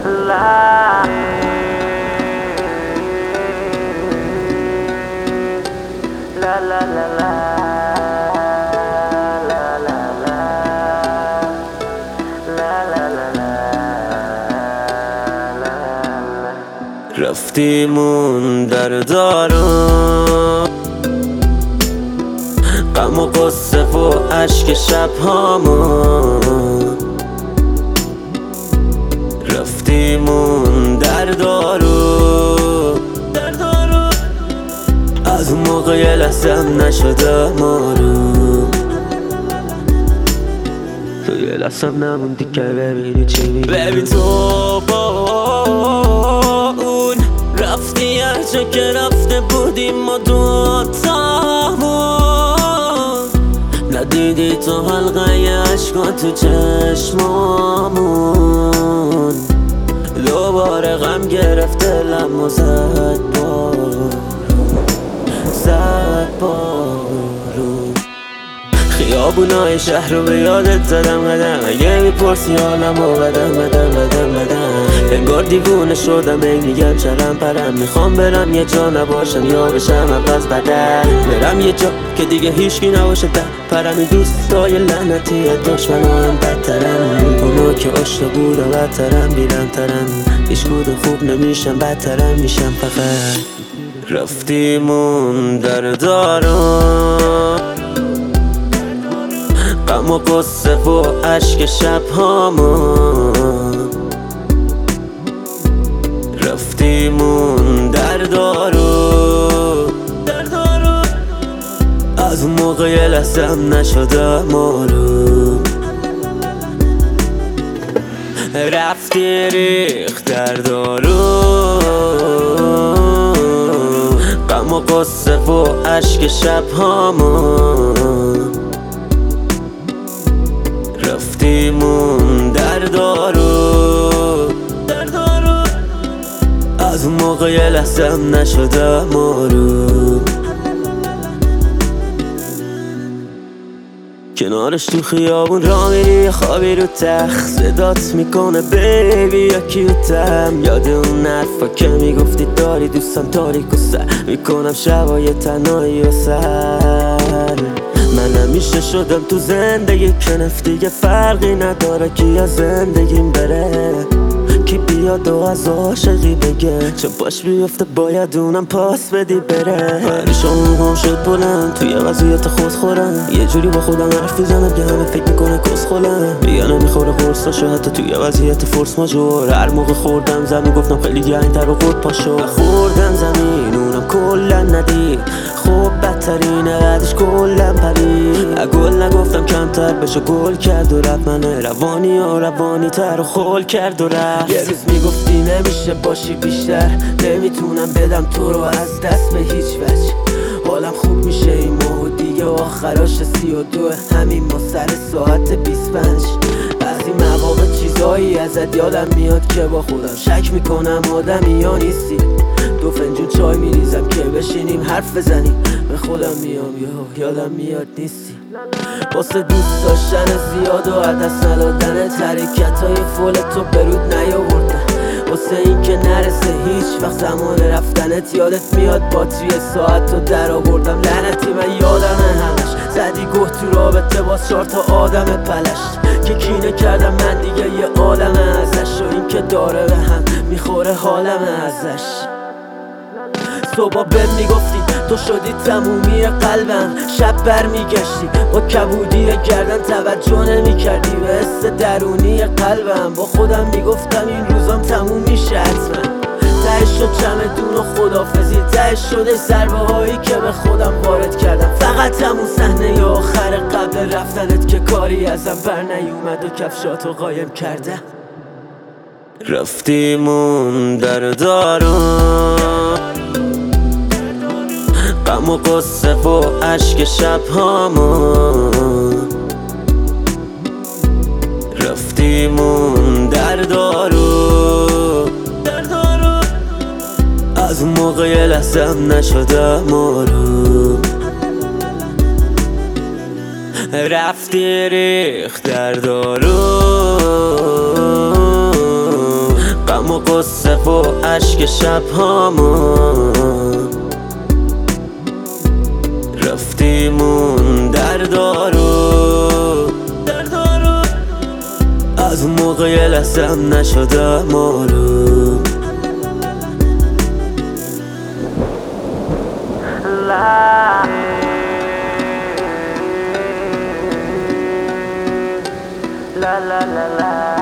La la la la la la la la la la la. رفتیمون در دارم غم و قصه و عشق شبهامون، رفتیمون در دارو از اون موقع یه لحظم نشده مارو، تو یه لحظم نموندی که ببینی چی میگی. ببین تو با اون رفتی هر جا که رفته بودیم ما دوتامون، ندیدی تو حلقه عشقا تو چشمامون، دوباره غم گرفت دلم و زد بارون. خیابونای شهر رو به یادت زدم قدم، اگه میپرسی حالمو بدم انگار دیوونه شدم ای میگم چرم پرم، میخوام برم یه جا نباشم یا بشم عوض بدن، برم یه جا که دیگه هیچکی نباشه در پرم. این دوستای لعنتی دشمن هم بدترن، اونا که آشنا بودم بدترن بیرمترن، هیچ کدوم خوب نمیشم بدترم میشم فقط. رفتیمون در دارم غم و قصه و عشق شبهامون، رفتیمون در دارو از اون موقع یه لحظم نشده مارو، رفتی ریخت در دارو غم و قصه و عشق شبهامون، رفتیمون در دارو از اون موقع یه لحظم نشده مارو. کنارش تو خیابون را میری خوابی رو تخت، صدات میکنه بیبی یا کیوتم، یاد اون حرفا که میگفتی داری دوستم تاریک و سر میکنم شبای تنهایی و سر. من همیشه شدم تو زندگی کنف دیگه فرقی نداره کی از زندگیم بره، کی بیاد و از عاشقی بگه چه باش بیفته باید اونم پاس بدی بره. پریشان هم شد بلند توی وضعیت خود خورم، یه جوری با خودم حرف میزنم که همه فکر میکنه کس خولم، میگه نمیخوره قرصاشو حتی توی وضعیت فرس ماجور. هر موقع خوردم زمین گفتم خیلی گنگ‌تر و خود پاشو، خوردم زمین اونم کلن ندید، خوب بدترینه بعدش کلن پرید. گل نگفتم کمتر بشو گل کرد و رفت، من روانی و روانی تر و خول کرد و رفت. یه روز میگفتی نمیشه باشی بیشتر، نمیتونم بدم تو رو از دست به هیچ وجه، حالم خوب میشه این ماه و دیگه آخراش 32 همین ما سر ساعت 25. بعضی مواقع چیزایی ازت یادم میاد که با خودم شک میکنم آدمی یا نیستی، 2 فنجون چای میریزم که بشینیم حرف بزنیم، به خودم میام یادم میاد نیستی. واسه دوست داشتن زیاد و عدس ندادن حرکتای فول تو برود نیاوردن، واسه این که نرسه هیچ وقت زمان رفتنت یادت میاد با توی ساعت رو در آوردم. لعنتی من یادمه همش زدی گه تو رابطه با 4 تا آدم پلشت که کینه کردم من دیگه یه عالمه ازش، و این که داره به هم میخوره حالمه ازش. صبح بهم میگفتی تو شدی تمومی قلبم، شب برمیگشتی با کبودی گردن توجه نمیکردی به حس درونی قلبم، با خودم میگفتم این روزام تموم میشه حتما، تهش شد چمدون و خدافزی، تهش شده ضربه هایی که به خودم وارد کردم، فقط همون صحنه آخر قبل رفتنت که کاری ازم بر نیومد و کفشاتو قایم کرده. رفتیمون در دارم غم و قصه و عشق شبهامون، رفتیمون در دارو از اون موقع یه لحظم نشده مارو، رفتی ریخت در دارو و قصه و عشق شب هامون رفتیمون در دارو از اون موقع یه لحظه هم نشده معلوم La la la la